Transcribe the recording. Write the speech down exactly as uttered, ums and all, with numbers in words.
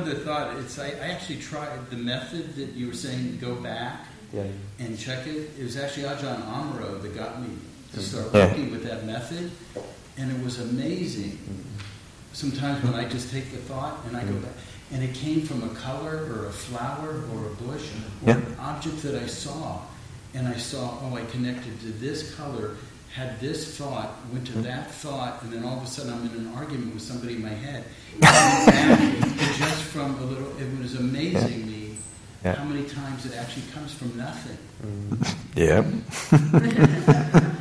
other thought. It's I, I actually tried the method that you were saying, go back yeah. and check it. It was actually Ajahn Amaro that got me to start yeah. working with that method, and it was amazing. Sometimes when I just take the thought and I go back, and it came from a color or a flower or a bush or yeah. an object that I saw, and I saw, oh, I connected to this color, had this thought, went to that thought, and then all of a sudden I'm in an argument with somebody in my head. And just from a little, it was amazing yeah. me yeah. how many times it actually comes from nothing. Yeah.